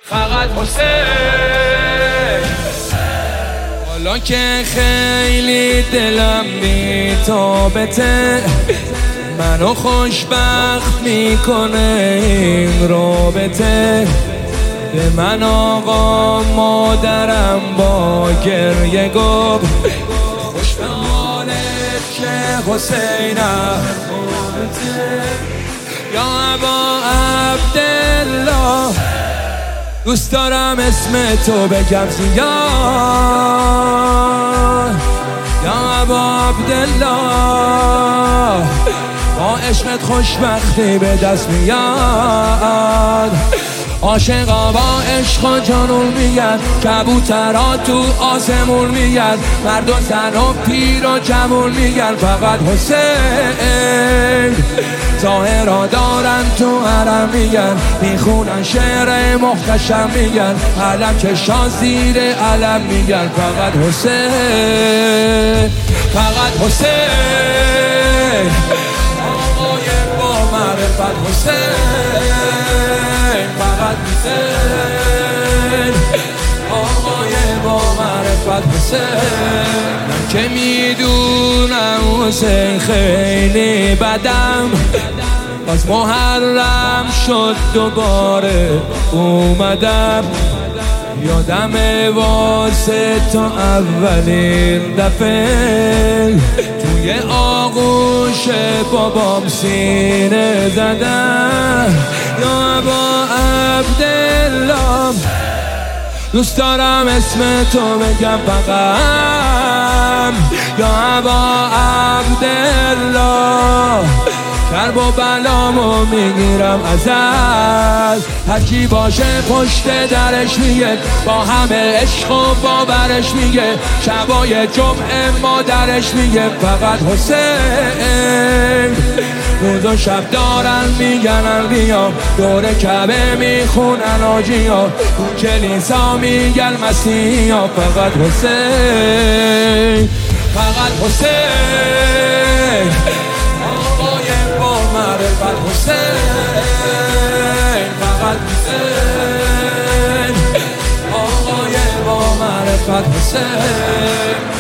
فقط حسین. حالا که خیلی دلم بی‌تابته، منو خوشبخت میکنه این رابطه. به من آقا مادرم با گریه گفت خوش به حالت که حسینم یا ابا عبدالله. دوست دارم اسم تو بگم زیاد یا ابا عبدالله. با عشقت خوشبختی به دست میاد. عاشقا با عشق و جنون میگن، کبوترها تو آسمون میگن، مرد و زن و پیر و جوون میگن فقط حسین. ظاهرا دارن تو حرم میگن، میخونن شعر محتشم میگن، علم کشان زیر علم میگن فقط حسین. فقط حسین، آقای با معرفت حسین. فقط حسین، آقای با معرفت حسین. من که میدونم حسین خیلی بدم، باز محرم شد دوباره اومدم. یادم واسه تو اولین دفعه توی آغوش بابام سینه زدم یا ابا عبدالله. دوست دارم اسم تو بگم فقط یا ابا عبدالله. کرب و بلامو میگیرم ازت، هرکی باشه پشت درش میگه، با همه عشق و باورش میگه، شبای جمعه مادرش میگه فقط حسین. روز و شب دارن میگنن بیا، دور کعبه میخونن آجیا، تو کلیسا میگن مسیحا فقط حسین. فقط حسین، آقای با معرفت حسین. فقط حسین، آقای با معرفت حسین.